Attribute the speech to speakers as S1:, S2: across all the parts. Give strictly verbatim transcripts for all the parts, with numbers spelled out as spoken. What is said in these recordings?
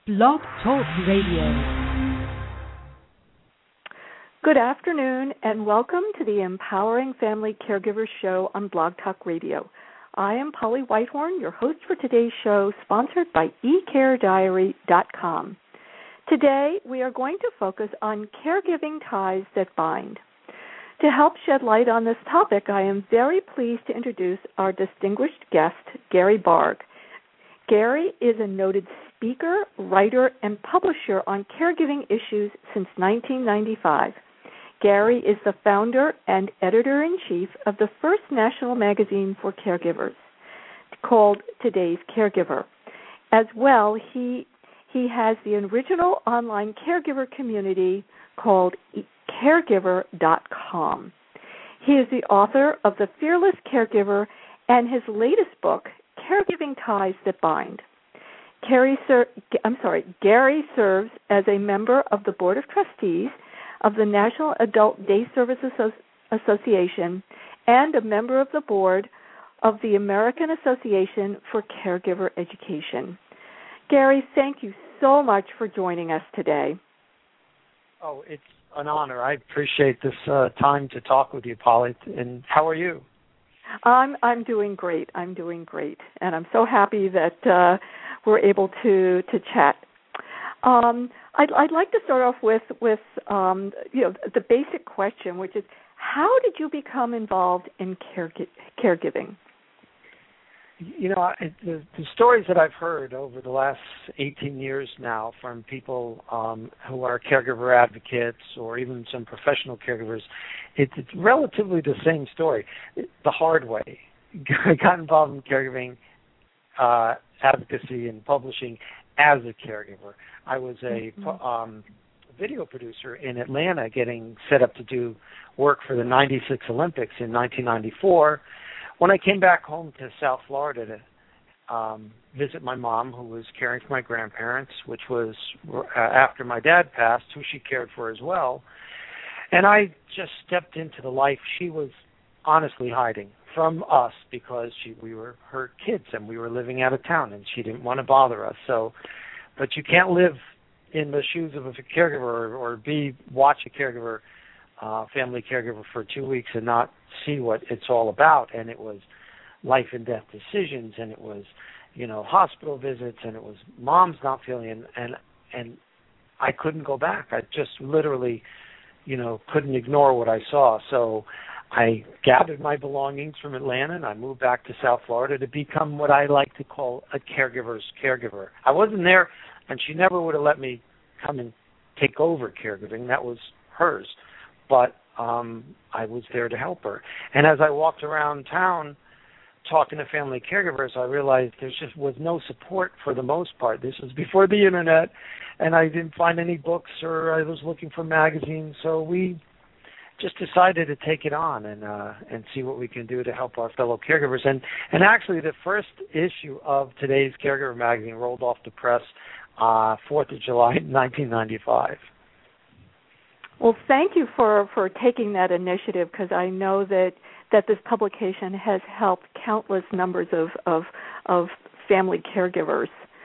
S1: Blog Talk Radio.
S2: Good afternoon and welcome to the Empowering Family Caregivers Show on Blog Talk Radio. I am Polly Whitehorn, your host for today's show, sponsored by e care diary dot com. Today we are going to focus on caregiving ties that bind. To help shed light on this topic, I am very pleased to introduce our distinguished guest, Gary Barg. Gary is a noted speaker, writer, and publisher on caregiving issues since nineteen ninety-five. Gary is the founder and editor-in-chief of the first national magazine for caregivers, called Today's Caregiver. As well, he he has the original online caregiver community called caregiver dot com. He is the author of The Fearless Caregiver and his latest book, Caregiving Ties That Bind. Gary, ser- I'm sorry, Gary serves as a member of the Board of Trustees of the National Adult Day Service Asso- Association and a member of the board of the American Association for Caregiver Education. Gary, thank you so much for joining us today.
S3: Oh, it's an honor. I appreciate this uh, time to talk with you, Polly. And how are you?
S2: I'm I'm doing great. I'm doing great, and I'm so happy that uh, we're able to to chat. Um, I'd, I'd like to start off with with um, you know the basic question, which is, how did you become involved in care, caregiving?
S3: You know, the, the stories that I've heard over the last eighteen years now from people um, who are caregiver advocates or even some professional caregivers, it's, it's relatively the same story. The hard way. I got involved in caregiving uh, advocacy and publishing as a caregiver. I was a mm-hmm. um, video producer in Atlanta getting set up to do work for the ninety-six Olympics in nineteen ninety-four. When I came back home to South Florida to um, visit my mom, who was caring for my grandparents, which was uh, after my dad passed, who she cared for as well, and I just stepped into the life she was honestly hiding from us because she, we were her kids and we were living out of town and she didn't want to bother us. So, but you can't live in the shoes of a caregiver or, or be watch a caregiver, uh, family caregiver for two weeks and not see what it's all about. And it was life and death decisions, and it was, you know, hospital visits, and it was mom's not feeling, and and, and I couldn't go back. I just literally, you know, couldn't ignore what I saw. So I gathered my belongings from Atlanta and I moved back to South Florida to become what I like to call a caregiver's caregiver. I wasn't there, and she never would have let me come and take over caregiving. That was hers. But um, I was there to help her. And as I walked around town talking to family caregivers, I realized there just was no support for the most part. This was before the Internet, and I didn't find any books, or I was looking for magazines. So we just decided to take it on and uh, and see what we can do to help our fellow caregivers. And, and actually, the first issue of Today's Caregiver magazine rolled off the press uh, fourth of July, nineteen ninety-five.
S2: Well, thank you for, for taking that initiative, because I know that, that this publication has helped countless numbers of, of, of family caregivers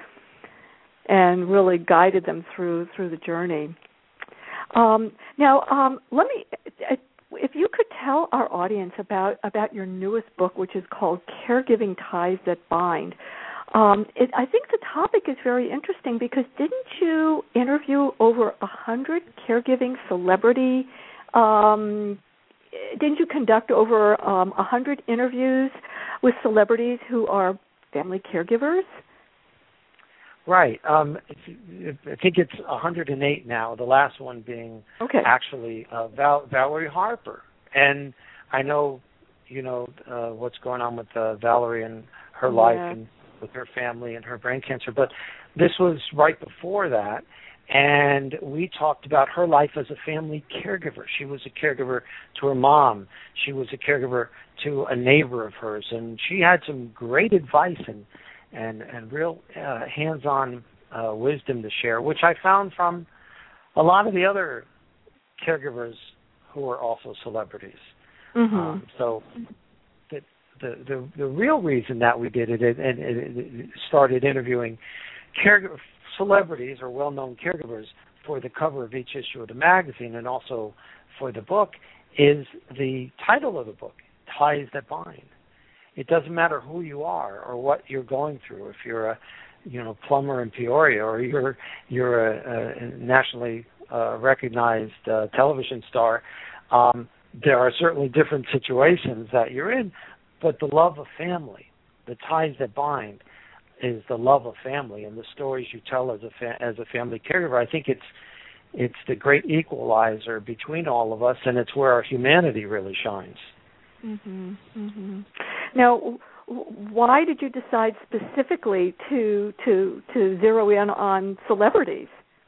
S2: and really guided them through through the journey. Um, now, um, let me, if you could tell our audience about, about your newest book, which is called Caregiving Ties That Bind. Um, it, I think the topic is very interesting because didn't you interview over a hundred caregiving celebrity? Um, didn't you conduct over um, a hundred interviews with celebrities who are family caregivers?
S3: Right. Um, I think it's one hundred eight now, the last one being
S2: okay.
S3: actually uh, Val- Valerie Harper. And I know, you know, uh, what's going on with uh, Valerie and her
S2: yeah.
S3: life and with her family and her brain cancer, but this was right before that, and we talked about her life as a family caregiver. She was a caregiver to her mom. She was a caregiver to a neighbor of hers, and she had some great advice and and, and real uh, hands-on uh, wisdom to share, which I found from a lot of the other caregivers who are also celebrities.
S2: Mm-hmm.
S3: Um, so The, the the real reason that we did it and, and, and started interviewing caregiver celebrities or well-known caregivers for the cover of each issue of the magazine and also for the book is the title of the book, Ties That Bind. It doesn't matter who you are or what you're going through. If you're a, you know, plumber in Peoria, or you're you're a, a nationally uh, recognized uh, television star, um, there are certainly different situations that you're in. But the love of family, the ties that bind, is the love of family and the stories you tell as a fa- as a family caregiver. I think it's it's the great equalizer between all of us, and it's where our humanity really shines.
S2: Mm-hmm, mm-hmm. Now, why did you decide specifically to to to zero in on celebrities?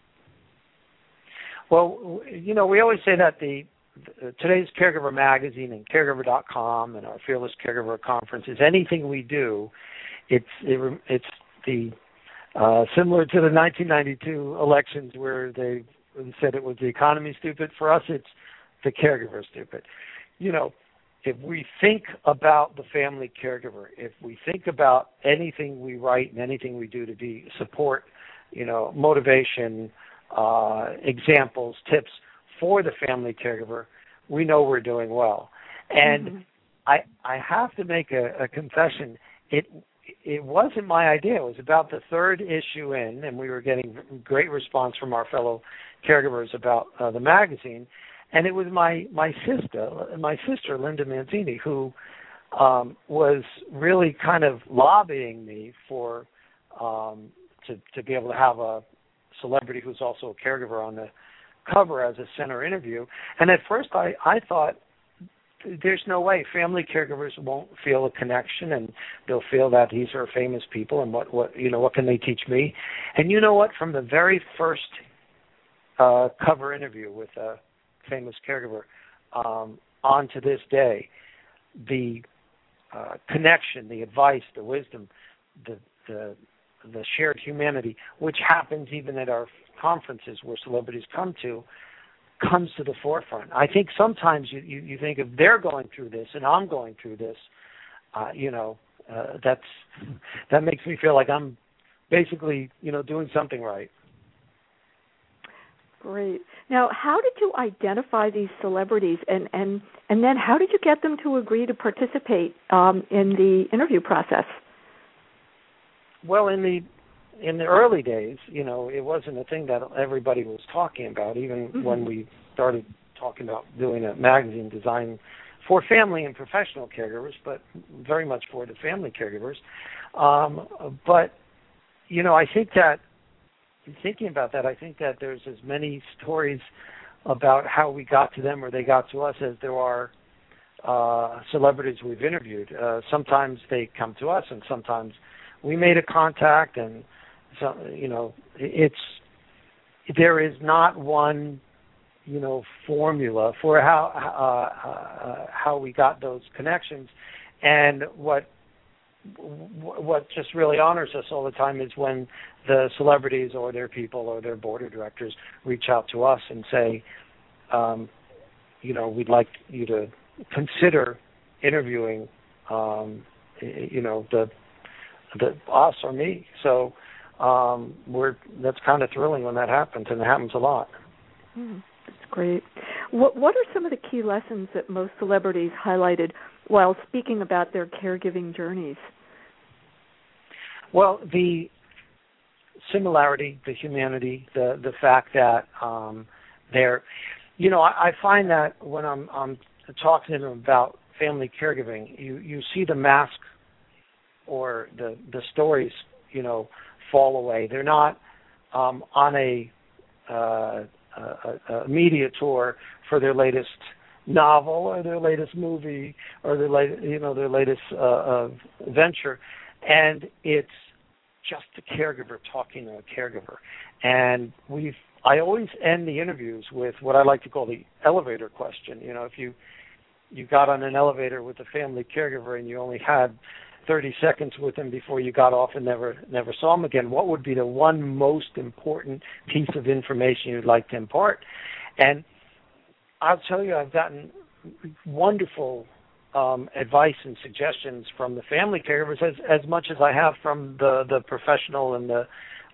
S3: Well, you know, we always say that the, the today's Caregiver magazine and caregiver dot com and our Fearless Caregiver conference is anything we do. It's it, it's the uh, similar to the nineteen ninety-two elections where they said it was the economy stupid. For us, it's the caregiver stupid. You know, if we think about the family caregiver, if we think about anything we write and anything we do to be support, you know, motivation, uh, examples, tips for the family caregiver, we know we're doing well. And mm-hmm. I I have to make a, a confession. It it wasn't my idea. It was about the third issue in, and we were getting great response from our fellow caregivers about uh, the magazine. And it was my, my sister, my sister Linda Manzini, who um, was really kind of lobbying me for um, to to be able to have a celebrity who's also a caregiver on the cover as a center interview. And at first, I, I thought, there's no way family caregivers won't feel a connection, and they'll feel that these are famous people, and what, what you know what can they teach me? And you know what? From the very first uh, cover interview with a famous caregiver um, on to this day, the uh, connection, the advice, the wisdom, the, the the shared humanity, which happens even at our conferences where celebrities come to, comes to the forefront. I think sometimes you, you, you think if they're going through this and I'm going through this, uh, you know, uh, that's that makes me feel like I'm basically, you know, doing something right.
S2: Great. Now, how did you identify these celebrities, and, and, and then how did you get them to agree to participate um, in the interview process?
S3: Well, in the in the early days, you know, it wasn't a thing that everybody was talking about, even mm-hmm. when we started talking about doing a magazine designed for family and professional caregivers, but very much for the family caregivers. Um, but, you know, I think that, thinking about that, I think that there's as many stories about how we got to them or they got to us as there are uh, celebrities we've interviewed. Uh, sometimes they come to us, and sometimes we made a contact, and so, you know, it's there is not one, you know, formula for how uh, uh, how we got those connections, and what what just really honors us all the time is when the celebrities or their people or their board of directors reach out to us and say, um, you know, we'd like you to consider interviewing, um, you know, the the us or me. So um, we're that's kind of thrilling when that happens, and it happens a lot.
S2: Mm, that's great. What what are some of the key lessons that most celebrities highlighted while speaking about their caregiving journeys?
S3: Well, the similarity, the humanity, the the fact that um, they're, you know, I, I find that when I'm, I'm talking to them about family caregiving, you, you see the mask or the the stories, you know, fall away. They're not um, on a, uh, a, a media tour for their latest novel or their latest movie or their latest, you know, their latest uh, uh, venture, and it's just a caregiver talking to a caregiver. And we've I always end the interviews with what I like to call the elevator question. You know, if you you got on an elevator with a family caregiver and you only had thirty seconds with him before you got off and never never saw him again, what would be the one most important piece of information you'd like to impart? And I'll tell you, I've gotten wonderful um, advice and suggestions from the family caregivers as, as much as I have from the, the professional and the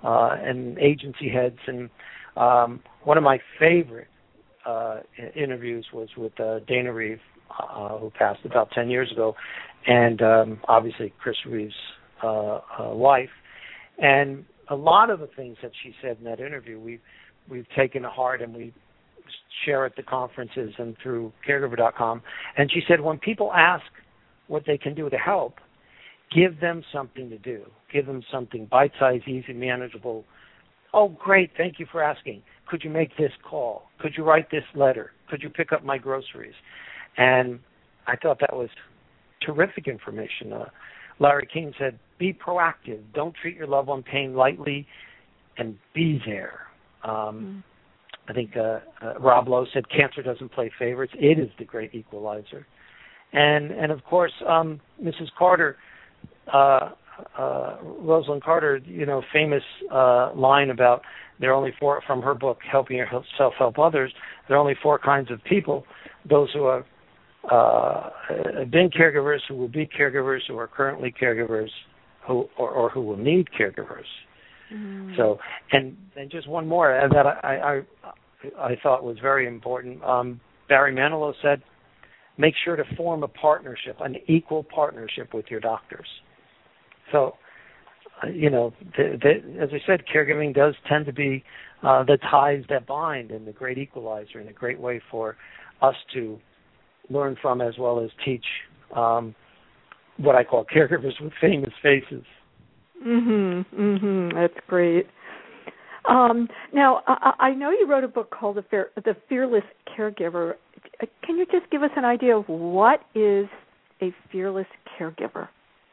S3: uh, and agency heads. And um, one of my favorite uh, interviews was with uh, Dana Reeve, uh, who passed about ten years ago, and um, obviously Chris Reeve's uh, uh, wife. And a lot of the things that she said in that interview, we've, we've taken to heart, and we share at the conferences and through caregiver dot com. And she said, when people ask what they can do to help, give them something to do. Give them something bite-sized, easy, manageable. Oh, great, thank you for asking. Could you make this call? Could you write this letter? Could you pick up my groceries? And I thought that was terrific information. Uh, Larry King said, be proactive. Don't treat your loved one pain lightly, and be there. Um, mm-hmm. I think uh, uh, Rob Lowe said, cancer doesn't play favorites. It is the great equalizer. And, and of course, um, Missus Carter, uh, uh, Rosalind Carter, you know, famous uh, line about there are only four, from her book, Helping Yourself Help Others, there are only four kinds of people: those who have uh, been caregivers, who will be caregivers, who are currently caregivers, who or, or who will need caregivers. Mm. So, and, and just one more that I, I, I thought was very important. Um, Barry Manilow said, make sure to form a partnership, an equal partnership with your doctors. So, uh, you know, the, the, as I said, caregiving does tend to be uh, the ties that bind and the great equalizer and a great way for us to learn from as well as teach um, what I call caregivers with famous faces.
S2: Mhm, mhm. That's great. Um, now, I, I know you wrote a book called The, Fear, The Fearless Caregiver. Can you just give us an idea of what is a fearless caregiver?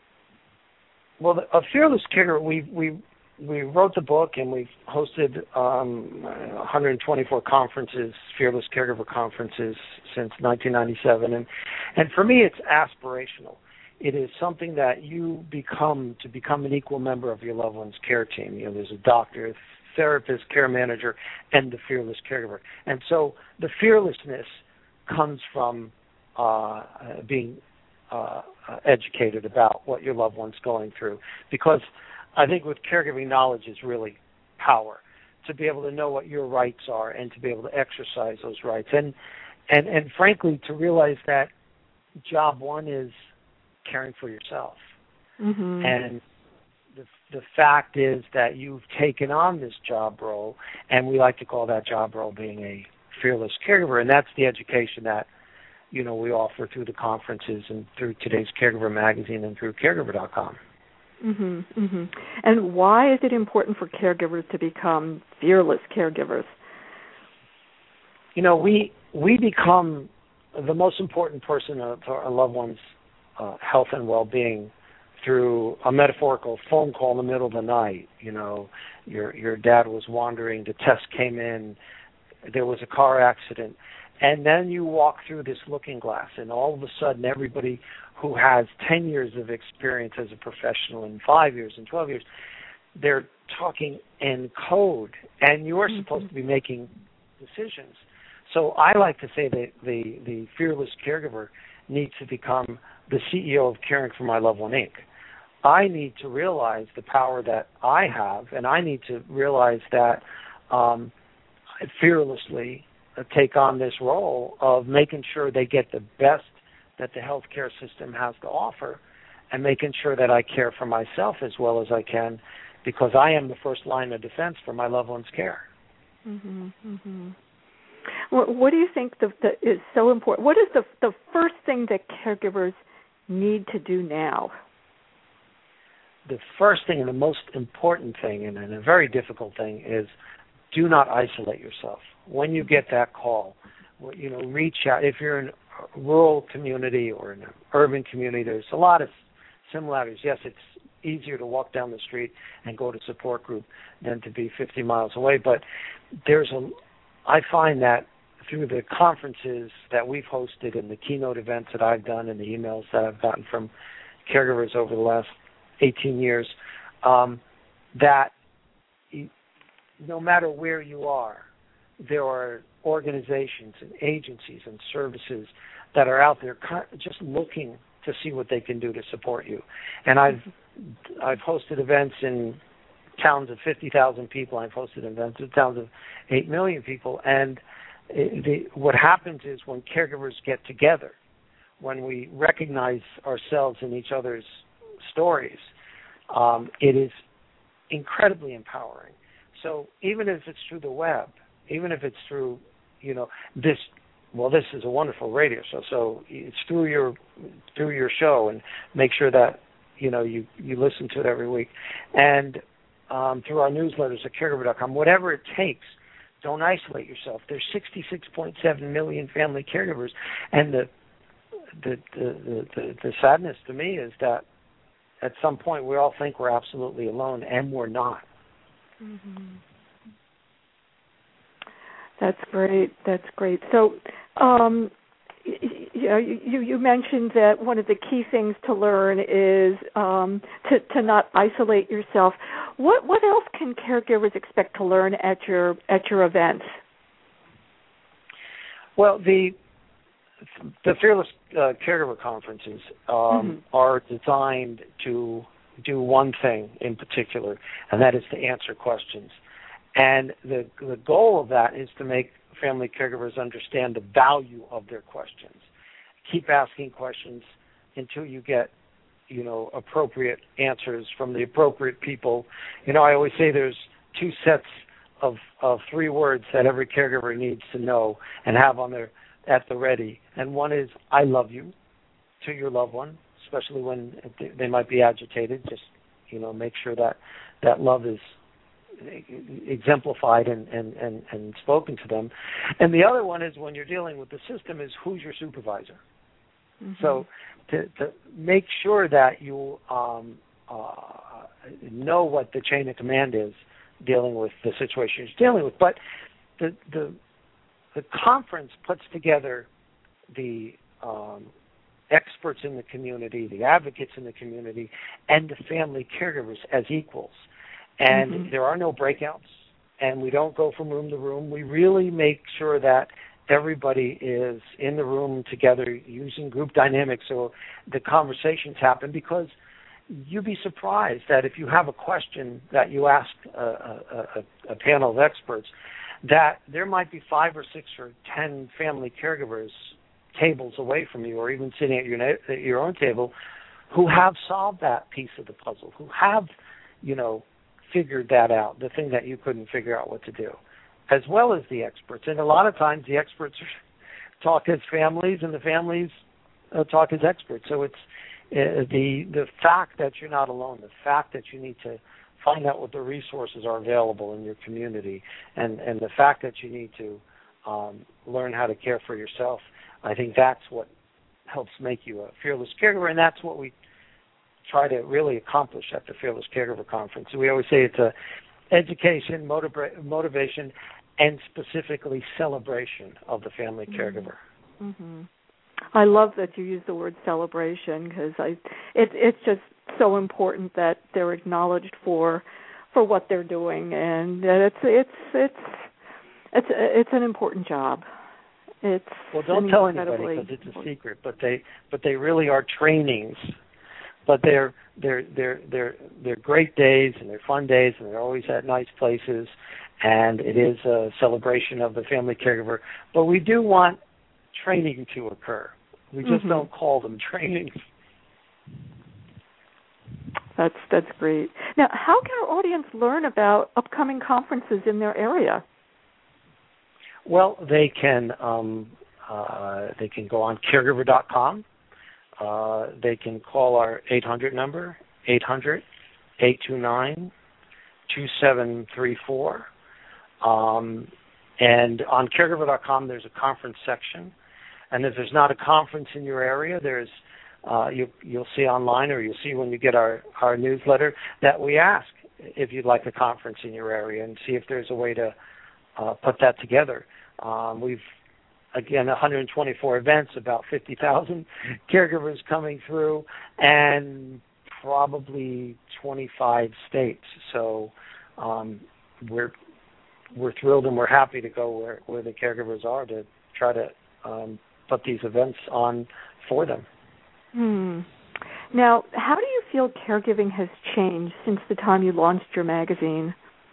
S3: Well, a fearless caregiver, we we we wrote the book and we've hosted um, one hundred twenty-four conferences, fearless caregiver conferences since nineteen ninety-seven, and and for me, it's aspirational. It is something that you become to become an equal member of your loved one's care team. You know, there's a doctor, therapist, care manager, and the fearless caregiver. And so the fearlessness comes from uh, being uh, educated about what your loved one's going through. Because I think with caregiving, knowledge is really power. To be able to know what your rights are and to be able to exercise those rights. And and, and frankly, to realize that job one is caring for yourself. Mm-hmm. And the the fact is that you've taken on this job role, and we like to call that job role being a fearless caregiver, and that's the education that, you know, we offer through the conferences and through today's Caregiver magazine and through caregiver dot com.
S2: Mm-hmm, mm-hmm. And why is it important for caregivers to become fearless caregivers?
S3: You know, we we become the most important person of our loved one's Uh, health and well-being through a metaphorical phone call in the middle of the night. You know, your your dad was wandering, the test came in, there was a car accident, and then you walk through this looking glass, and all of a sudden everybody who has ten years of experience as a professional and five years and twelve years, they're talking in code, and you're mm-hmm. supposed to be making decisions. So I like to say that the, the fearless caregiver needs to become the C E O of Caring for My Loved One, Incorporated. I need to realize the power that I have, and I need to realize that um, I fearlessly uh, take on this role of making sure they get the best that the healthcare system has to offer, and making sure that I care for myself as well as I can, because I am the first line of defense for my loved one's care.
S2: Mm-hmm, mm-hmm. What, what do you think the, the, is so important? What is the the first thing that caregivers need to do now?
S3: The first thing and the most important thing, and, and a very difficult thing, is do not isolate yourself. When you get that call, you know, reach out. If you're in a rural community or in an urban community, there's a lot of similarities. Yes, it's easier to walk down the street and go to support group than to be fifty miles away, but there's a I find that through the conferences that we've hosted and the keynote events that I've done and the emails that I've gotten from caregivers over the last eighteen years, um, that no matter where you are, there are organizations and agencies and services that are out there just looking to see what they can do to support you. And I've I've hosted events in towns of fifty thousand people. I've hosted events with towns of eight million people. And it, the, what happens is when caregivers get together, when we recognize ourselves in each other's stories, um, it is incredibly empowering. So even if it's through the web, even if it's through, you know, this, well, this is a wonderful radio show, so it's through your through your show, and make sure that, you know, you, you listen to it every week. And um, through our newsletters at caregiver dot com, whatever it takes, don't isolate yourself. There's sixty-six point seven million family caregivers, and the the, the the the sadness to me is that at some point we all think we're absolutely alone, and we're not.
S2: Mm-hmm. That's great. That's great. So, um, you know, you, you mentioned that one of the key things to learn is um, to, to not isolate yourself. What what else can caregivers expect to learn at your at your events?
S3: Well, the the Fearless uh, Caregiver Conferences um, mm-hmm. are designed to do one thing in particular, and that is to answer questions. And the the goal of that is to make family caregivers understand the value of their questions. Keep asking questions until you get, you know, appropriate answers from the appropriate people. You know, I always say there's two sets of, of three words that every caregiver needs to know and have on their at the ready. And one is, I love you, to your loved one, especially when they might be agitated. Just, you know, make sure that that love is exemplified and, and, and, and spoken to them. And the other one is, when you're dealing with the system, is who's your supervisor. Mm-hmm. So to, to make sure that you um, uh, know what the chain of command is dealing with the situation you're dealing with. But the the, the conference puts together the um, experts in the community, the advocates in the community, and the family caregivers as equals. And mm-hmm. there are no breakouts, and we don't go from room to room. We really make sure that everybody is in the room together using group dynamics so the conversations happen, because you'd be surprised that if you have a question that you ask a, a, a, a panel of experts, that there might be five or six or ten family caregivers tables away from you, or even sitting at your, at your own table, who have solved that piece of the puzzle, who have, you know, figured that out, the thing that you couldn't figure out what to do, as well as the experts. And a lot of times the experts talk as families, and the families uh, talk as experts. So it's uh, the the fact that you're not alone, the fact that you need to find out what the resources are available in your community, and, and the fact that you need to um, learn how to care for yourself. I think that's what helps make you a fearless caregiver, and that's what we try to really accomplish at the Fearless Caregiver Conference. So we always say it's a education, motiva- motivation, and specifically celebration of the family mm-hmm. caregiver.
S2: Mm-hmm. I love that you use the word celebration, because I it, it's just so important that they're acknowledged for for what they're doing, and it's it's it's it's it's an important job. It's
S3: well, don't tell anybody, because it's a secret. But they but they really are trainings. But they're they're they're they're they're great days, and they're fun days, and they're always at nice places, and it is a celebration of the family caregiver. But we do want training to occur. We just mm-hmm. don't call them trainings.
S2: That's that's great. Now, how can our audience learn about upcoming conferences in their area?
S3: Well, they can um, uh, they can go on caregiver dot com. Uh, they can call our eight hundred number, eight hundred, eight two nine, two seven three four. Um, and on caregiver dot com, there's a conference section. And if there's not a conference in your area, there's uh, you, you'll see online, or you'll see when you get our, our newsletter, that we ask if you'd like a conference in your area, and see if there's a way to uh, put that together. Um, we've Again, one hundred twenty-four events, about fifty thousand caregivers coming through, and probably twenty-five states. So um, we're we're thrilled and we're happy to go where, where the caregivers are to try to um, put these events on for them.
S2: Hmm. Now, how do you feel caregiving has changed since the time you launched your magazine?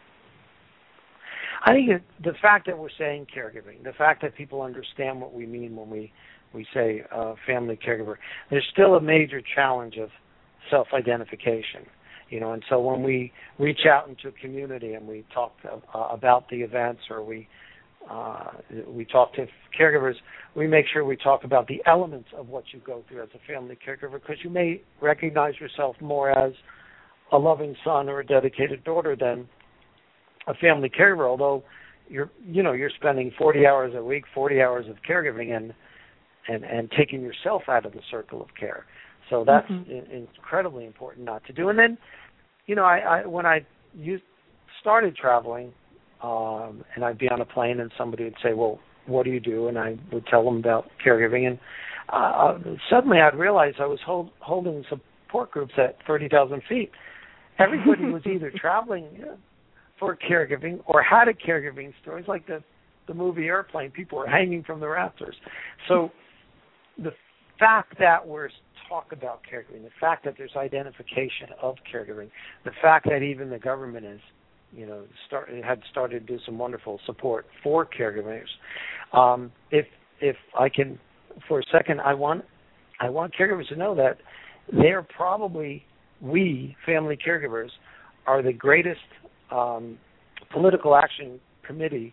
S3: I think it, the fact that we're saying caregiving, the fact that people understand what we mean when we, we say uh, family caregiver, there's still a major challenge of self-identification. You know, and so when we reach out into a community and we talk uh, about the events, or we uh, we talk to caregivers, we make sure we talk about the elements of what you go through as a family caregiver, because you may recognize yourself more as a loving son or a dedicated daughter than a family caregiver. Although you're you know you're spending forty hours a week, forty hours of caregiving, and and and taking yourself out of the circle of care. So that's mm-hmm. incredibly important not to do. And then, you know, I, I when I used, started traveling, um, and I'd be on a plane, and somebody would say, "Well, what do you do?" And I would tell them about caregiving, and uh, suddenly I'd realize I was hold, holding support groups at thirty thousand feet. Everybody was either traveling for caregiving or had a caregiving story. It's like the the movie Airplane. People were hanging from the rafters. So the fact that we're talk about caregiving, the fact that there's identification of caregiving, the fact that even the government is, you know, start, had started to do some wonderful support for caregivers. Um, if if I can, for a second, I want I want caregivers to know that they're probably, we family caregivers are the greatest um, political action committee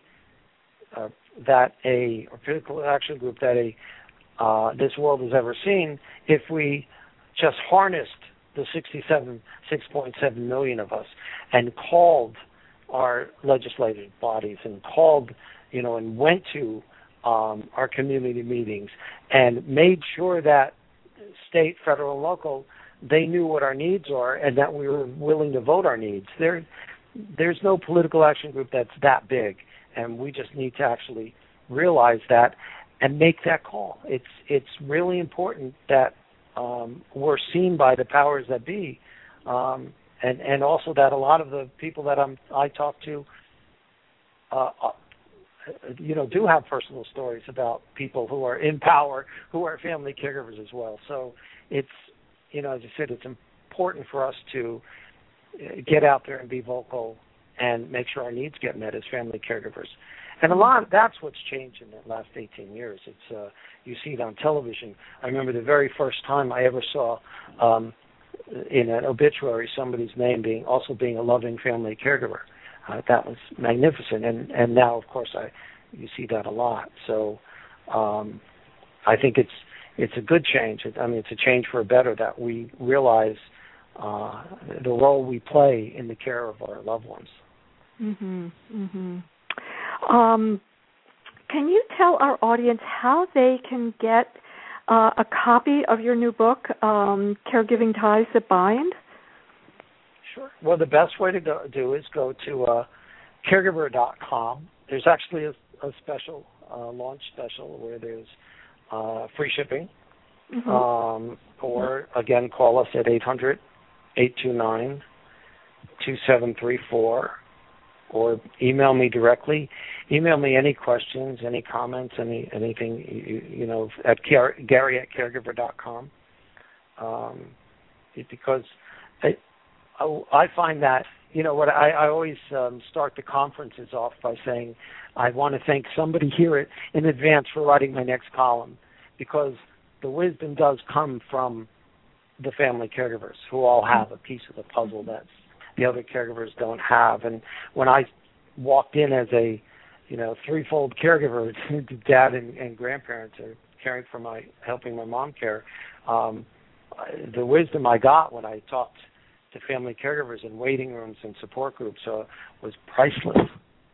S3: uh, that a or political action group that a Uh, this world has ever seen, if we just harnessed the sixty-seven, six point seven million of us and called our legislative bodies and called, you know, and went to um, our community meetings and made sure that state, federal, and local, they knew what our needs are and that we were willing to vote our needs. There, there's no political action group that's that big, and we just need to actually realize that and make that call. It's it's really important that um, we're seen by the powers that be, um, and and also that a lot of the people that I'm I talk to, uh, you know, do have personal stories about people who are in power, who are family caregivers as well. So it's, you know, as I said, it's important for us to get out there and be vocal and make sure our needs get met as family caregivers. And a lot of, that's what's changed in the last eighteen years. It's uh, you see it on television. I remember the very first time I ever saw um, in an obituary somebody's name being also being a loving family caregiver. Uh, that was magnificent. And, and now, of course, I you see that a lot. So um, I think it's it's a good change. I mean, it's a change for a better that we realize uh, the role we play in the care of our loved ones.
S2: Mhm. Mhm. Um, can you tell our audience how they can get uh, a copy of your new book, um, Caregiving Ties That Bind?
S3: Sure. Well, the best way to go, do is go to uh, caregiver dot com. There's actually a, a special, uh, launch special where there's uh, free shipping. Mm-hmm. Um, or, again, call us at eight hundred, eight two nine, two seven three four. Or email me directly. Email me any questions, any comments, any anything, you, you know, at Gary at caregiver dot com. Um, it, because I, I find that, you know, what I, I always um, start the conferences off by saying, I want to thank somebody here in advance for writing my next column, because the wisdom does come from the family caregivers who all have a piece of the puzzle that's the other caregivers don't have. And when I walked in as a, you know, threefold caregiver, dad and, and grandparents are caring for my, helping my mom care, um, the wisdom I got when I talked to family caregivers in waiting rooms and support groups uh, was priceless.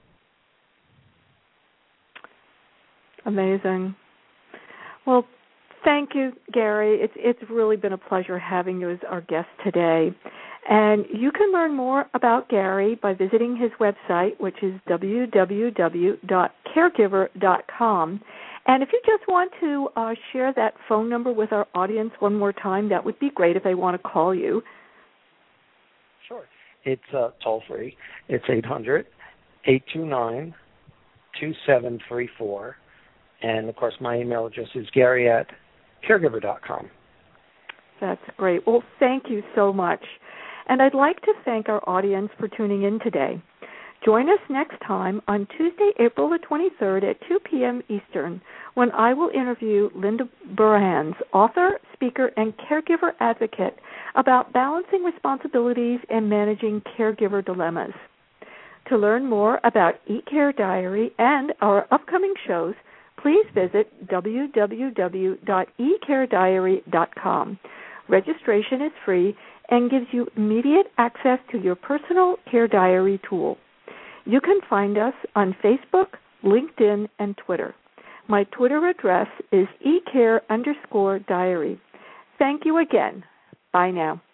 S2: Amazing. Well, thank you, Gary. It's it's really been a pleasure having you as our guest today. And you can learn more about Gary by visiting his website, which is w w w dot caregiver dot com. And if you just want to uh, share that phone number with our audience one more time, that would be great if they want to call you.
S3: Sure. It's uh, toll-free. It's eight hundred, eight two nine, two seven three four. And, of course, my email address is Gary at caregiver dot com.
S2: That's great. Well, thank you so much. And I'd like to thank our audience for tuning in today. Join us next time on Tuesday, April the twenty-third at two p.m. Eastern, when I will interview Linda Burhans, author, speaker, and caregiver advocate, about balancing responsibilities and managing caregiver dilemmas. To learn more about eCare Diary and our upcoming shows, please visit w w w dot e care diary dot com. Registration is free and gives you immediate access to your personal care diary tool. You can find us on Facebook, LinkedIn, and Twitter. My Twitter address is ecare underscore diary. Thank you again. Bye now.